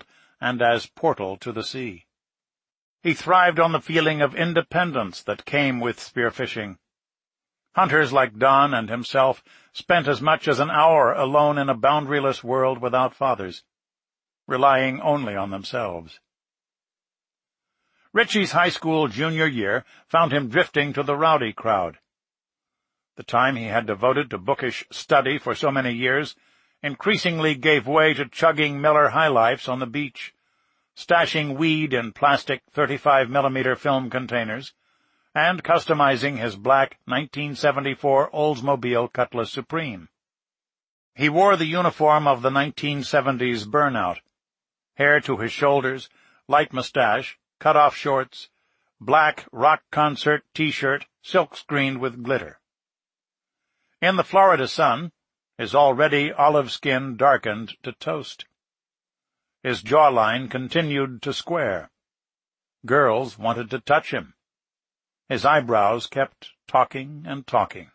and as portal to the sea. He thrived on the feeling of independence that came with spearfishing. Hunters like Don and himself spent as much as an hour alone in a boundaryless world without fathers, relying only on themselves. Richie's high school junior year found him drifting to the rowdy crowd. The time he had devoted to bookish study for so many years increasingly gave way to chugging Miller High Lifes on the beach, stashing weed in plastic 35mm film containers, and customizing his black 1974 Oldsmobile Cutlass Supreme. He wore the uniform of the 1970s burnout, hair to his shoulders, light mustache, cut-off shorts, black rock concert T-shirt silk-screened with glitter. In the Florida sun, his already olive skin darkened to toast. His jawline continued to square. Girls wanted to touch him. His eyebrows kept talking and talking.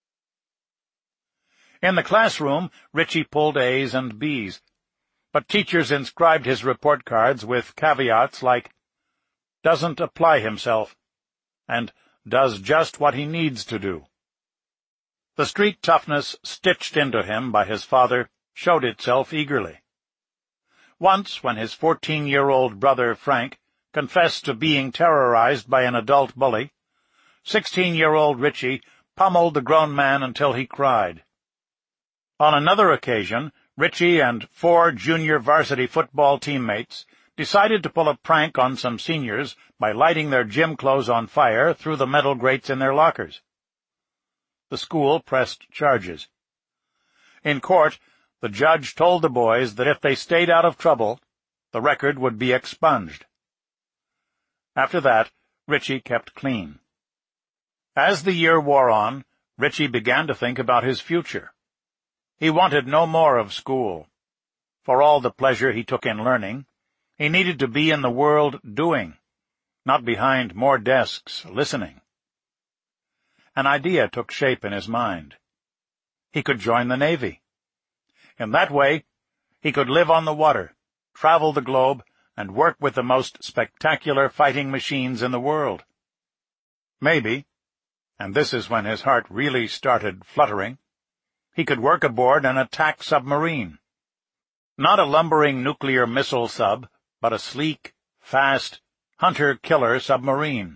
In the classroom, Richie pulled A's and B's, but teachers inscribed his report cards with caveats like, "doesn't apply himself," and "does just what he needs to do." The street toughness stitched into him by his father showed itself eagerly. Once, when his 14-year-old brother Frank confessed to being terrorized by an adult bully, 16-year-old Richie pummeled the grown man until he cried. On another occasion, Richie and 4 junior varsity football teammates decided to pull a prank on some seniors by lighting their gym clothes on fire through the metal grates in their lockers. The school pressed charges. In court, the judge told the boys that if they stayed out of trouble, the record would be expunged. After that, Richie kept clean. As the year wore on, Richie began to think about his future. He wanted no more of school. For all the pleasure he took in learning, he needed to be in the world doing, not behind more desks listening. An idea took shape in his mind. He could join the Navy. In that way, he could live on the water, travel the globe, and work with the most spectacular fighting machines in the world. Maybe, and this is when his heart really started fluttering, he could work aboard an attack submarine. Not a lumbering nuclear missile sub, but a sleek, fast, hunter-killer submarine.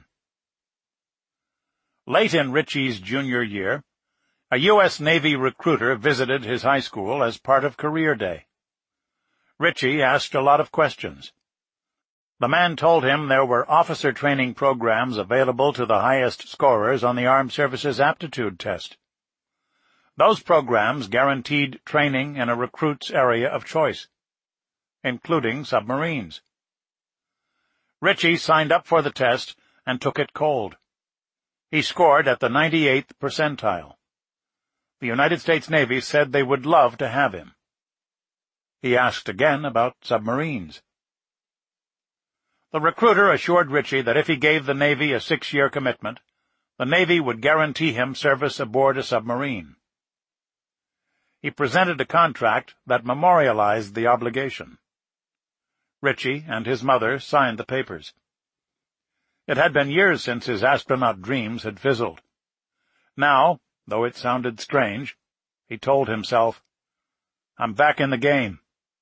Late in Richie's junior year, a U.S. Navy recruiter visited his high school as part of Career Day. Richie asked a lot of questions. The man told him there were officer training programs available to the highest scorers on the Armed Services Aptitude Test. Those programs guaranteed training in a recruit's area of choice, including submarines. Richie signed up for the test and took it cold. He scored at the 98th percentile. The United States Navy said they would love to have him. He asked again about submarines. The recruiter assured Richie that if he gave the Navy a 6-year commitment, the Navy would guarantee him service aboard a submarine. He presented a contract that memorialized the obligation. Richie and his mother signed the papers. It had been years since his astronaut dreams had fizzled. Now, though it sounded strange, he told himself, "I'm back in the game."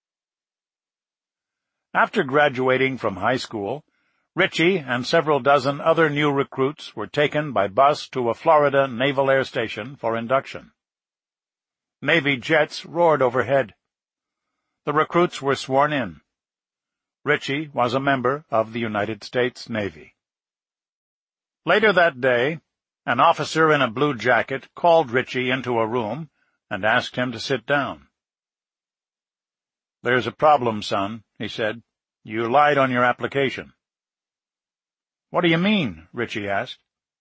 After graduating from high school, Richie and several dozen other new recruits were taken by bus to a Florida Naval Air Station for induction. Navy jets roared overhead. The recruits were sworn in. Richie was a member of the United States Navy. Later that day, an officer in a blue jacket called Richie into a room and asked him to sit down. "There's a problem, son," he said. "You lied on your application." "What do you mean?" Richie asked.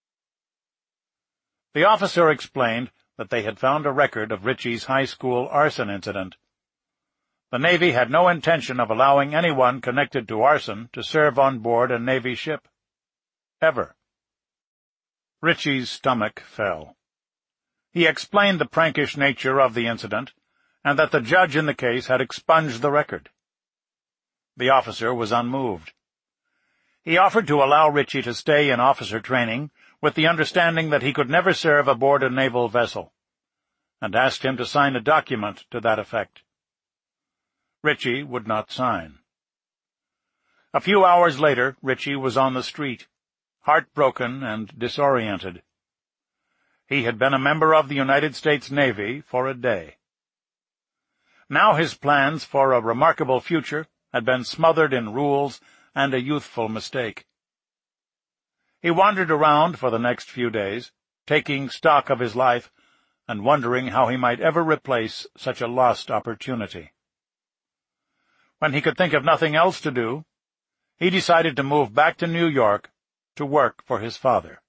The officer explained that they had found a record of Richie's high school arson incident. The Navy had no intention of allowing anyone connected to arson to serve on board a Navy ship. Ever. Richie's stomach fell. He explained the prankish nature of the incident, and that the judge in the case had expunged the record. The officer was unmoved. He offered to allow Ritchie to stay in officer training with the understanding that he could never serve aboard a naval vessel, and asked him to sign a document to that effect. Ritchie would not sign. A few hours later, Ritchie was on the street, heartbroken and disoriented. He had been a member of the United States Navy for a day. Now his plans for a remarkable future had been smothered in rules and a youthful mistake. He wandered around for the next few days, taking stock of his life and wondering how he might ever replace such a lost opportunity. When he could think of nothing else to do, he decided to move back to New York to work for his father.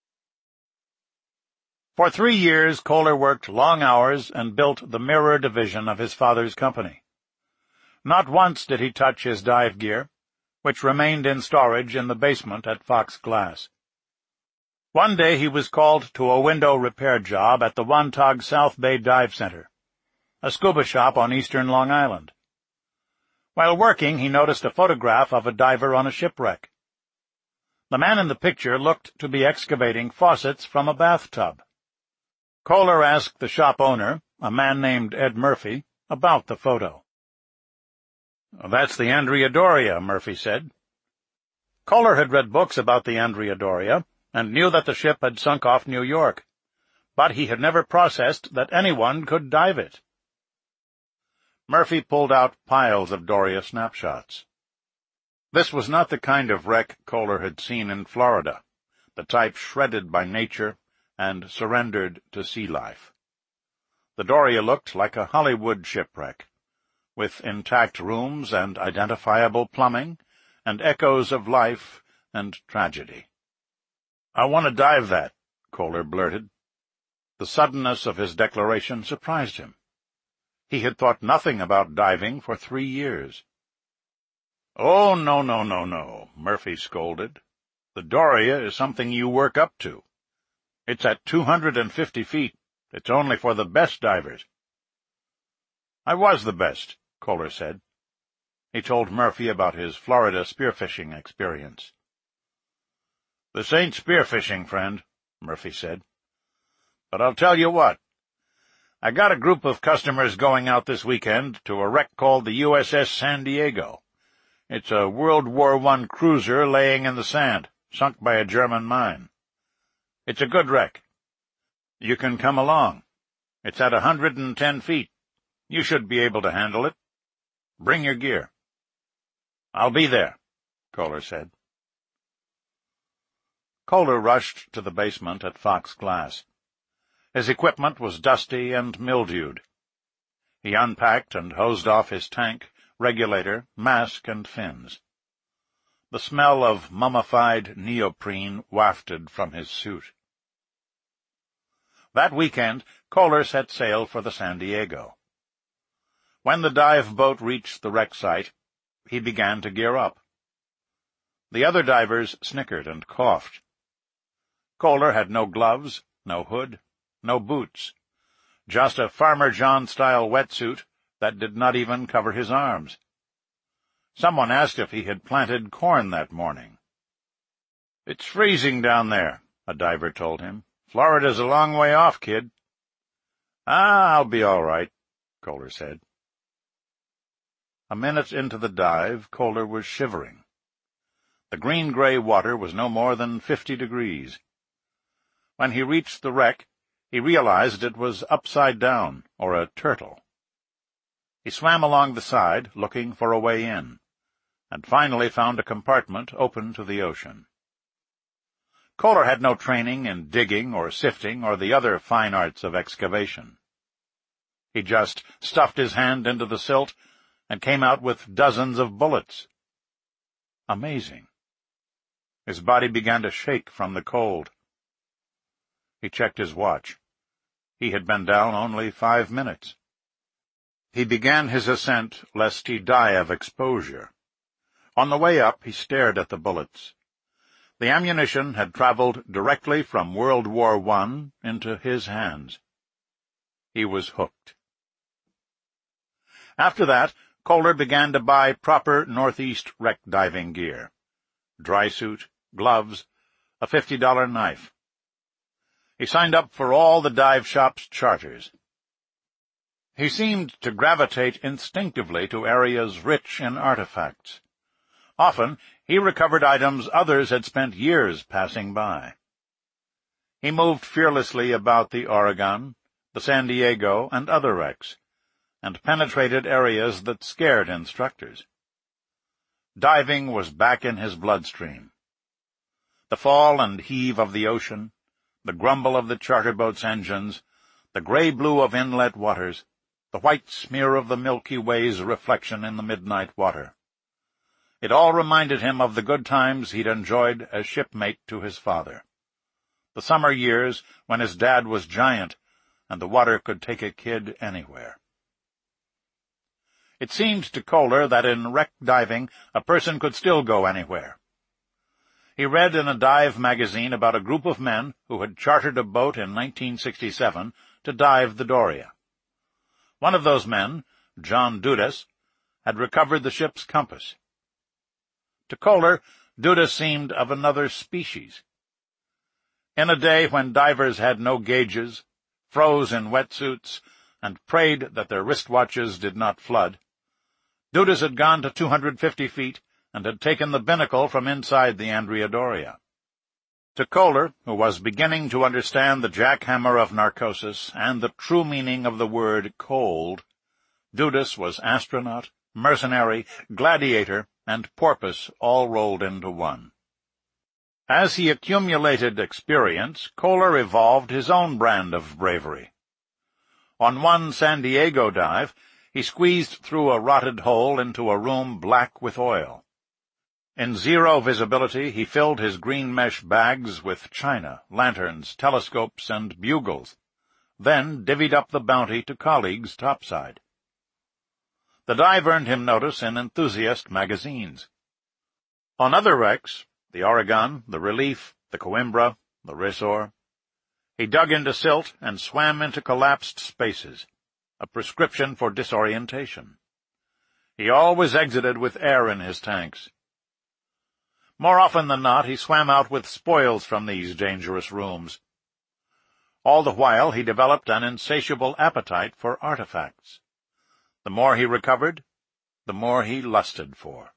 For 3 years, Koehler worked long hours and built the mirror division of his father's company. Not once did he touch his dive gear, which remained in storage in the basement at Fox Glass. One day he was called to a window repair job at the Wantagh South Bay Dive Center, a scuba shop on eastern Long Island. While working, he noticed a photograph of a diver on a shipwreck. The man in the picture looked to be excavating faucets from a bathtub. Koehler asked the shop owner, a man named Ed Murphy, about the photo. "That's the Andrea Doria," Murphy said. Koehler had read books about the Andrea Doria and knew that the ship had sunk off New York, but he had never processed that anyone could dive it. Murphy pulled out piles of Doria snapshots. This was not the kind of wreck Koehler had seen in Florida, the type shredded by nature and surrendered to sea life. The Doria looked like a Hollywood shipwreck, with intact rooms and identifiable plumbing, and echoes of life and tragedy. "I want to dive that," Koehler blurted. The suddenness of his declaration surprised him. He had thought nothing about diving for 3 years. "Oh, no, Murphy scolded. "The Doria is something you work up to. It's at 250 feet. It's only for the best divers." "I was the best," Koehler said. He told Murphy about his Florida spearfishing experience. "This ain't spearfishing, friend," Murphy said. "But I'll tell you what. I got a group of customers going out this weekend to a wreck called the USS San Diego. It's a World War I cruiser laying in the sand, sunk by a German mine. It's a good wreck. You can come along. It's at 110 feet. You should be able to handle it. Bring your gear." "I'll be there," Koehler said. Koehler rushed to the basement at Fox Glass. His equipment was dusty and mildewed. He unpacked and hosed off his tank, regulator, mask, and fins. The smell of mummified neoprene wafted from his suit. That weekend, Koehler set sail for the San Diego. When the dive boat reached the wreck site, he began to gear up. The other divers snickered and coughed. Koehler had no gloves, no hood, no boots, just a Farmer John-style wetsuit that did not even cover his arms. Someone asked if he had planted corn that morning. "It's freezing down there," a diver told him. "Florida's a long way off, kid." "I'll be all right," Koehler said. A minute into the dive, Koehler was shivering. The green-gray water was no more than 50 degrees. When he reached the wreck, he realized it was upside down, or a turtle. He swam along the side, looking for a way in, and finally found a compartment open to the ocean. Koehler had no training in digging or sifting or the other fine arts of excavation. He just stuffed his hand into the silt and came out with dozens of bullets. Amazing. His body began to shake from the cold. He checked his watch. He had been down only 5 minutes. He began his ascent lest he die of exposure. On the way up, he stared at the bullets. The ammunition had traveled directly from World War I into his hands. He was hooked. After that, Koehler began to buy proper Northeast wreck diving gear: dry suit, gloves, a $50 knife. He signed up for all the dive shop's charters. He seemed to gravitate instinctively to areas rich in artifacts. Often he recovered items others had spent years passing by. He moved fearlessly about the Oregon, the San Diego, and other wrecks, and penetrated areas that scared instructors. Diving was back in his bloodstream. The fall and heave of the ocean, the grumble of the charter boat's engines, the gray-blue of inlet waters, the white smear of the Milky Way's reflection in the midnight water. It all reminded him of the good times he'd enjoyed as shipmate to his father. The summer years when his dad was giant and the water could take a kid anywhere. It seemed to Koehler that in wreck diving a person could still go anywhere. He read in a dive magazine about a group of men who had chartered a boat in 1967 to dive the Doria. One of those men, John Dudas, had recovered the ship's compass. To Koehler, Dudas seemed of another species. In a day when divers had no gauges, froze in wetsuits, and prayed that their wristwatches did not flood, Dudas had gone to 250 feet and had taken the binnacle from inside the Andrea Doria. To Koehler, who was beginning to understand the jackhammer of narcosis and the true meaning of the word cold, Dudas was astronaut, mercenary, gladiator, and porpoise all rolled into one. As he accumulated experience, Koehler evolved his own brand of bravery. On one San Diego dive, he squeezed through a rotted hole into a room black with oil. In zero visibility, he filled his green mesh bags with china, lanterns, telescopes, and bugles, then divvied up the bounty to colleagues topside. The dive earned him notice in enthusiast magazines. On other wrecks, the Oregon, the Relief, the Coimbra, the Resor, he dug into silt and swam into collapsed spaces, a prescription for disorientation. He always exited with air in his tanks. More often than not, he swam out with spoils from these dangerous rooms. All the while, he developed an insatiable appetite for artifacts. The more he recovered, the more he lusted for.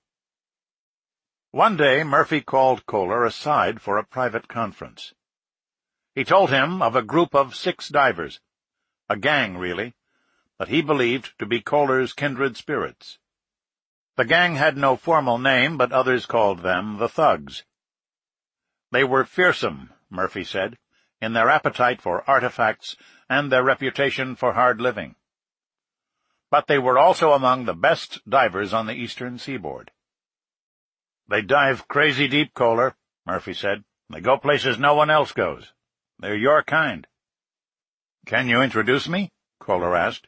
One day, Murphy called Koehler aside for a private conference. He told him of a group of 6 divers, a gang, really, that he believed to be Koehler's kindred spirits. The gang had no formal name, but others called them the Thugs. They were fearsome, Murphy said, in their appetite for artifacts and their reputation for hard living. But they were also among the best divers on the eastern seaboard. They dive crazy deep, Koehler, Murphy said. They go places no one else goes. They're your kind. Can you introduce me? Koehler asked.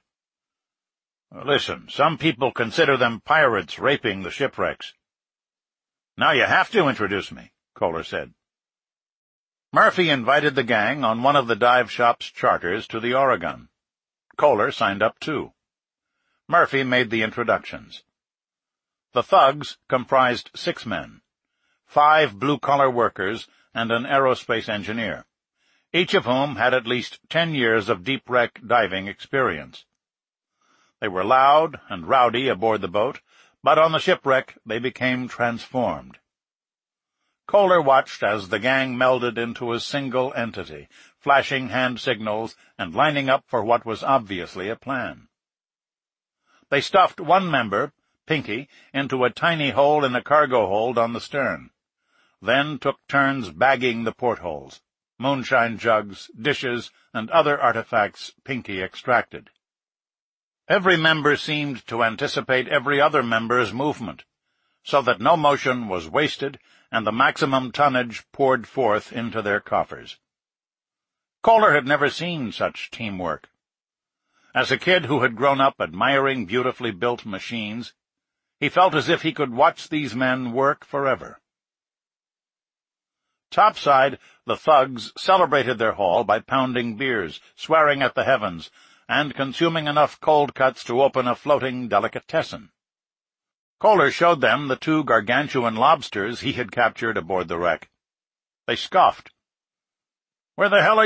Listen, some people consider them pirates raping the shipwrecks. Now you have to introduce me, Koehler said. Murphy invited the gang on one of the dive shop's charters to the Oregon. Koehler signed up too. Murphy made the introductions. The Thugs comprised 6 men, 5 blue-collar workers and an aerospace engineer, each of whom had at least 10 years of deep wreck diving experience. They were loud and rowdy aboard the boat, but on the shipwreck they became transformed. Koehler watched as the gang melded into a single entity, flashing hand signals and lining up for what was obviously a plan. They stuffed one member, Pinky, into a tiny hole in a cargo hold on the stern, then took turns bagging the portholes, moonshine jugs, dishes, and other artifacts Pinky extracted. Every member seemed to anticipate every other member's movement, so that no motion was wasted and the maximum tonnage poured forth into their coffers. Koehler had never seen such teamwork. As a kid who had grown up admiring beautifully built machines, he felt as if he could watch these men work forever. Topside, the Thugs celebrated their haul by pounding beers, swearing at the heavens, and consuming enough cold cuts to open a floating delicatessen. Kohler showed them the 2 gargantuan lobsters he had captured aboard the wreck. They scoffed. "Where the hell are